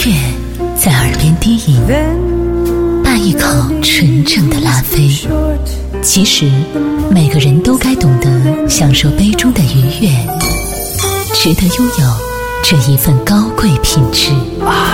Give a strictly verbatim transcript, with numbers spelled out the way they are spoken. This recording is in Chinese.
乐在耳边低吟，伴一口纯正的拉菲。其实每个人都该懂得享受杯中的愉悦，值得拥有这一份高贵品质。